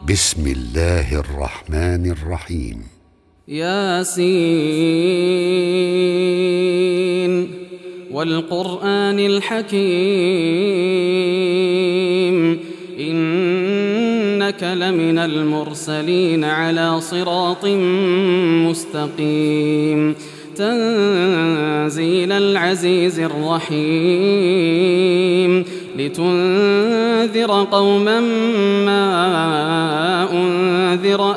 بسم الله الرحمن الرحيم. ياسين والقرآن الحكيم إنك لمن المرسلين على صراط مستقيم تنزيل العزيز الرحيم لتنذر قوما ما أنذر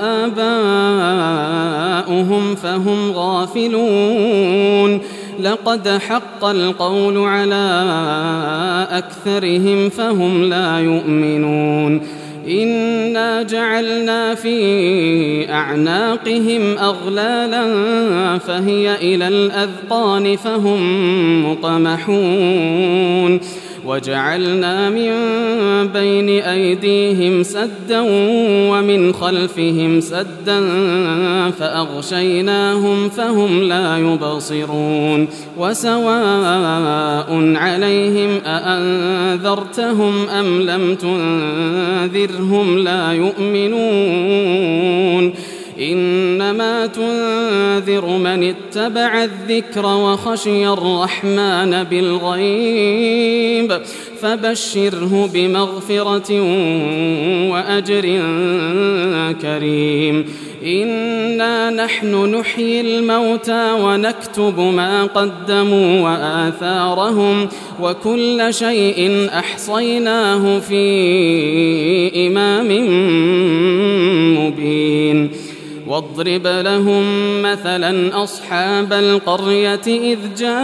آباؤهم فهم غافلون لقد حق القول على أكثرهم فهم لا يؤمنون إنا جعلنا في أعناقهم أغلالا فهي إلى الأذقان فهم مقمحون وجعلنا من بين أيديهم سدا ومن خلفهم سدا فأغشيناهم فهم لا يبصرون وسواء عليهم أأنذرتهم أم لم تنذرهم لا يؤمنون إنما تنذر من اتبع الذكر وخشي الرحمن بالغيب فبشره بمغفرة وأجر كريم إنا نحن نحيي الموتى ونكتب ما قدموا وآثارهم وكل شيء أحصيناه في إمام مبين واضرب لهم مثلا أصحاب القرية إذ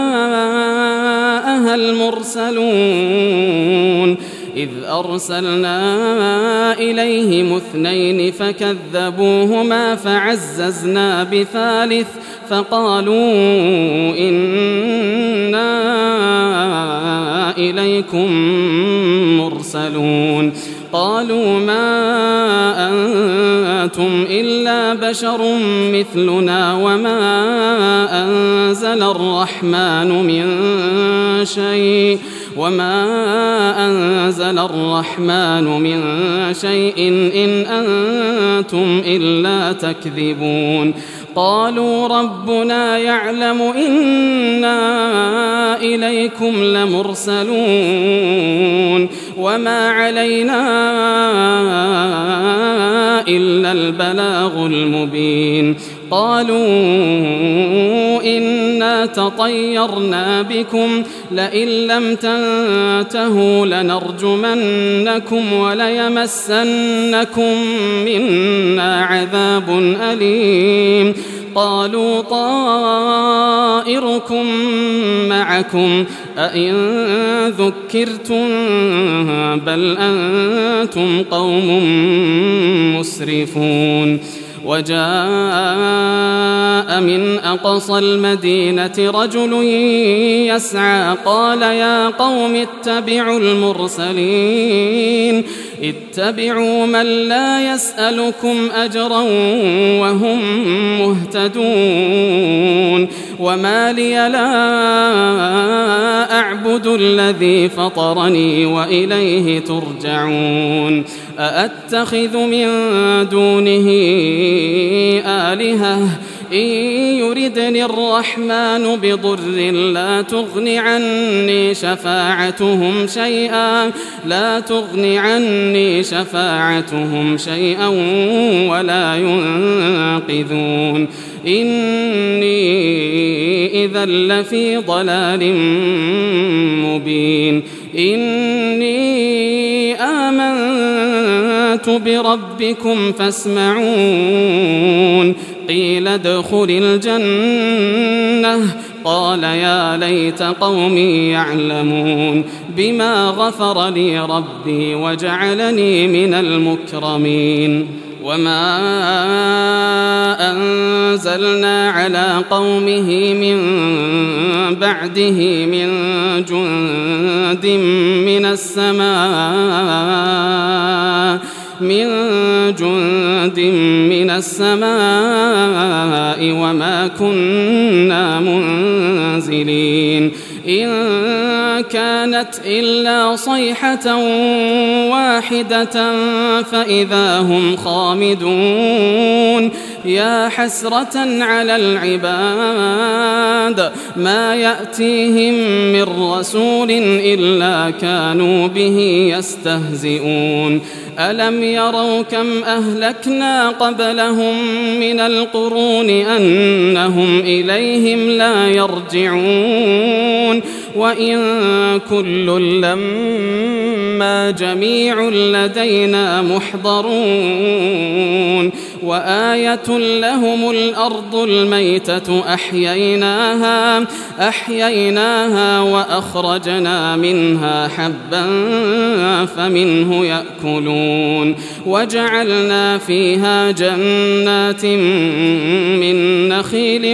جاءها المرسلون إذ أرسلنا إليهم 2 فكذبوهما فعززنا بثالث فقالوا إنا إليكم مرسلون قالوا ما أنتم إلا بشر مثلنا وما أنزل الرحمن من شيء إن أنتم إلا تكذبون قالوا ربنا يعلم إنا إليكم لمرسلون وما علينا إلا البلاغ المبين قالوا إنا تطيرنا بكم لئن لم تنتهوا لنرجمنكم وليمسنكم منا عذاب أليم قالوا طائركم معكم أئن ذكرتم بل أنتم قوم مسرفون وجاء من أقصى المدينة رجل يسعى قال يا قوم اتبعوا المرسلين اتبعوا من لا يسألكم أجرا وهم مهتدون وما لي لا أعبد الذي فطرني وإليه ترجعون أأتخذ من دونه آلهة إن يردني الرحمن بضر لا تغن عني شفاعتهم شيئا ولا ينقذون إني إذا لفي ضلال مبين إني آمنت بربكم فاسمعون قيل ادخل الجنة قال يا ليت قومي يعلمون بما غفر لي ربي وجعلني من المكرمين وما أنزلنا على قومه من بعده من جند من السماء وما كنا منزلين إن كانت إلا صيحة واحدة فإذا هم خامدون يا حسرة على العباد ما يأتيهم من رسول إلا كانوا به يستهزئون ألم يروا كم أهلكنا قبلهم من القرون أنهم إليهم لا يرجعون وإن كل لما جميع لدينا محضرون وآية لهم الأرض الميتة أحييناها وأخرجنا منها حبا فمنه يأكلون وجعلنا فيها جنات من نخيل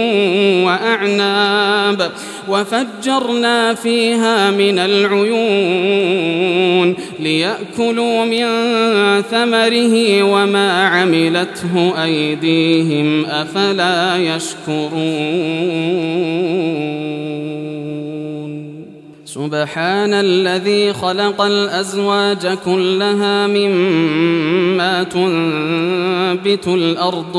وأعناب وفجرنا فيها من العيون ليأكلوا من ثمره وما عملته أيديهم أفلا يشكرون سبحان الذي خلق الأزواج كلها مما تنبت الأرض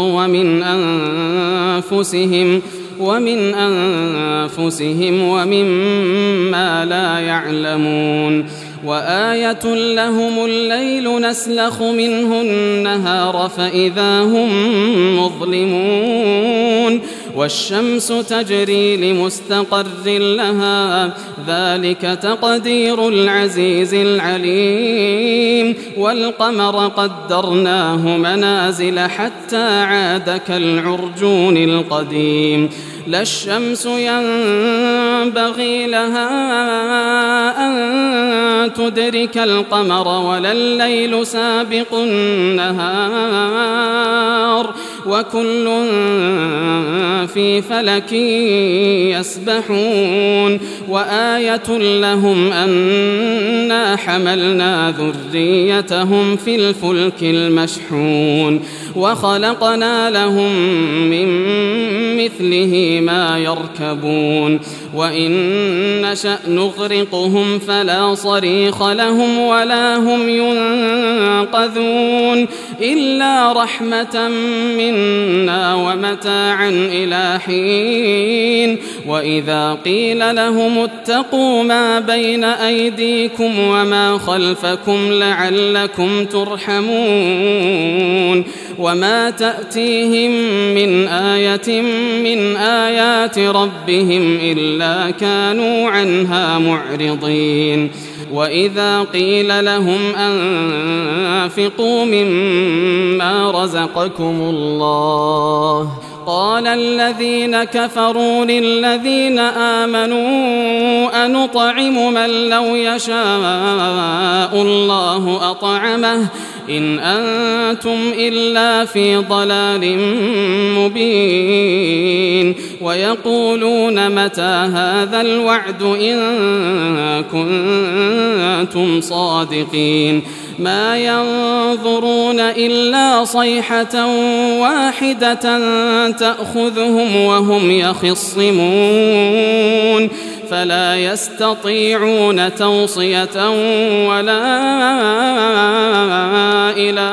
ومن أنفسهم ومما لا يعلمون وآية لهم الليل نسلخ منه النهار فإذا هم مظلمون والشمس تجري لمستقر لها ذلك تقدير العزيز العليم والقمر قدرناه منازل حتى عاد كالعرجون القديم لا الشمس ينبغي لها أن تدرك القمر ولا الليل سابق النهار وكل في فلك يسبحون وآية لهم أنا حملنا ذريتهم في الفلك المشحون وخلقنا لهم من مثله ما يركبون وإن نشأ نغرقهم فلا صريخ لهم ولا هم ينقذون إلا رحمة منا ومتاعا إلى حين وإذا قيل لهم اتقوا ما بين أيديكم وما خلفكم لعلكم ترحمون وما تأتيهم من آية من آيات ربهم إلا كانوا عنها معرضين وإذا قيل لهم أنفقوا مما رزقكم الله قال الذين كفروا للذين آمنوا أنطعم من لو يشاء الله أطعمه إن أنتم إلا في ضلال مبين ويقولون متى هذا الوعد إن كنتم صادقين ما ينظرون إلا صيحة واحدة تأخذهم وهم يخصمون فلا يستطيعون توصية ولا إلى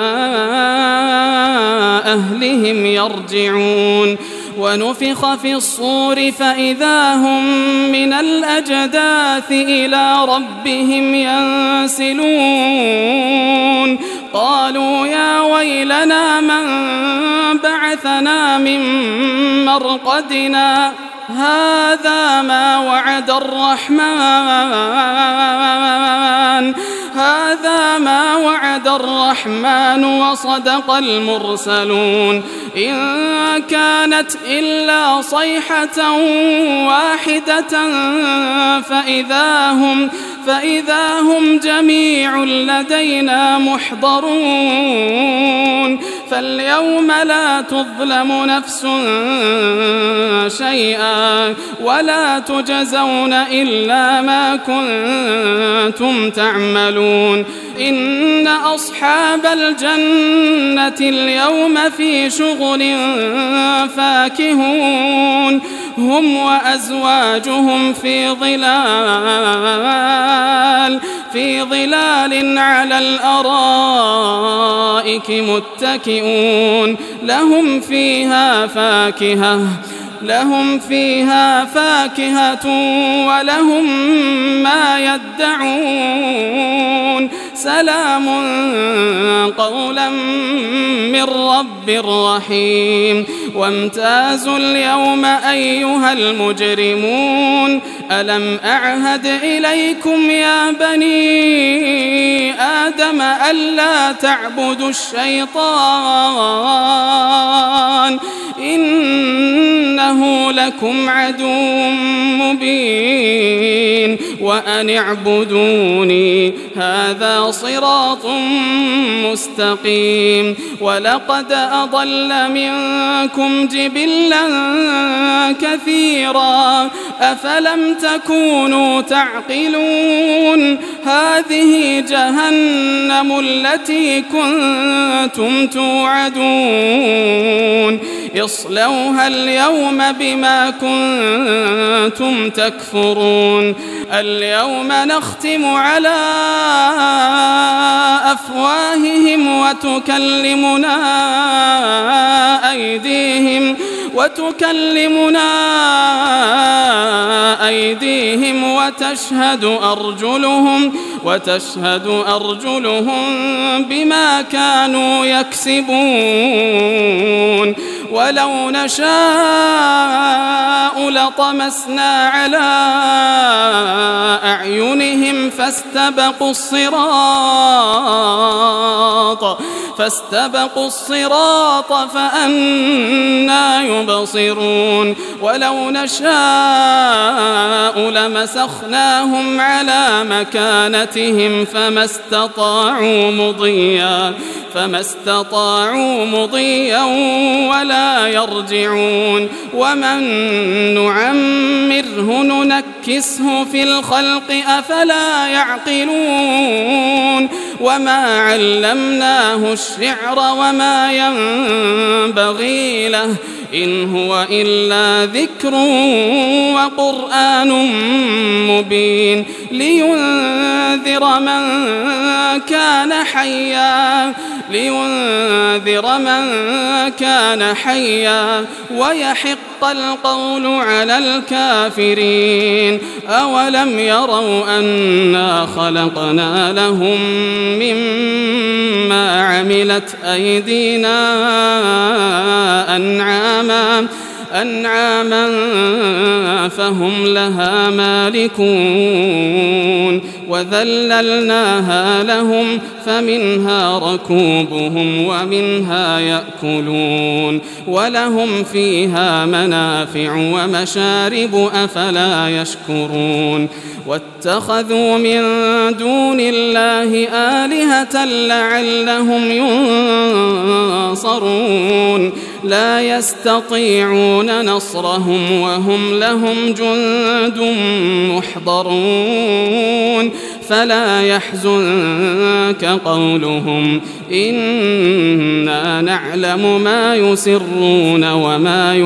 أهلهم يرجعون ونفخ في الصور فإذا هم من الأجداث إلى ربهم ينسلون قالوا يا ويلنا من بعثنا من مرقدنا هذا ما وعد الرحمن وصدق المرسلون إن كانت إلا صيحة واحدة فإذا هم جميع لدينا محضرون فاليوم لا تظلم نفس شيئا ولا تجزون إلا ما كنتم تعملون إن أصحاب الجنة اليوم في شغل فاكهون هم وأزواجهم في ظلال على الأرائك متكئون لهم فيها فاكهة ولهم ما يدعون سلام قولا من رب رحيم وامتازوا اليوم أيها المجرمون ألم أعهد إليكم يا بني آدم ألا تعبدوا الشيطان إنه لكم عدو مبين وأن اعبدوني هذا صراط مستقيم ولقد أضل منكم جبلا كثيرا أفلم تكونوا تعقلون هذه جهنم التي كنتم توعدون اصلوها اليوم بما كنتم تكفرون اليوم نختم على أفواههم وتكلمنا أيديهم وتشهد أرجلهم بما كانوا يكسبون ولو نشاء لطمسنا على أعينهم فاستبقوا الصراط فأنى يبصرون ولو نشاء لمسخناهم على مكانتهم فما استطاعوا مضيا ولا يرجعون ومن نعمره ننكسه في الخلق أفلا يعقلون وما علمناه الشعر وما ينبغي له إن هو إلا ذكر وقرآن مبين لينذر من كان حيا ويحق القول على الكافرين أولم يروا أنا خلقنا لهم مما عملت أيدينا أنعاما فهم لها مالكون وذللناها لهم فمنها ركوبهم ومنها يأكلون ولهم فيها منافع ومشارب أفلا يشكرون واتخذوا من دون الله آلهة لعلهم ينصرون لا يستطيعون نصرهم وهم لهم جند محضرون فلا يحزنك قولهم إنا نعلم ما يسرون وما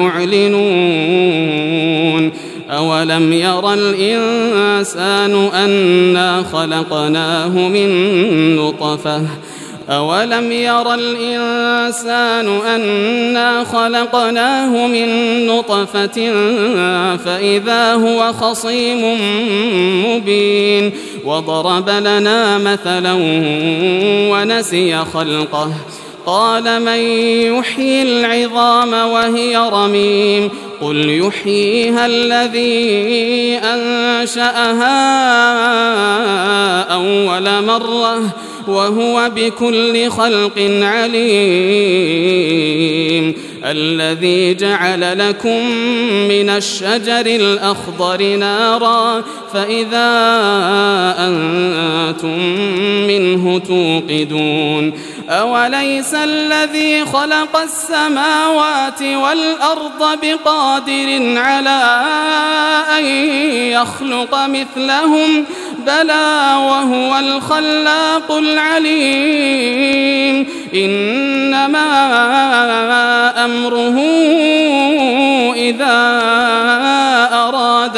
يعلنون أولم ير الإنسان أنا خلقناه من نطفة فإذا هو خصيم مبين وضرب لنا مثلا ونسي خلقه قال من يحيي العظام وهي رميم قل يحييها الذي أنشأها أول مرة وهو بكل خلق عليم الذي جعل لكم من الشجر الأخضر نارا فإذا أنتم منه توقدون أوليس الذي خلق السماوات والأرض بقادر على أن يخلق مثلهم بلى وهو الخلاق العليم إنما أمره إذا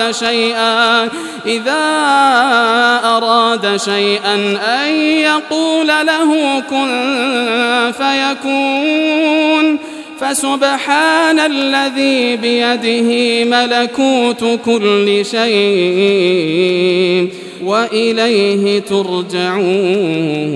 أراد شيئا أن يقول له كن فيكون فسبحان الذي بيده ملكوت كل شيء وإليه ترجعون.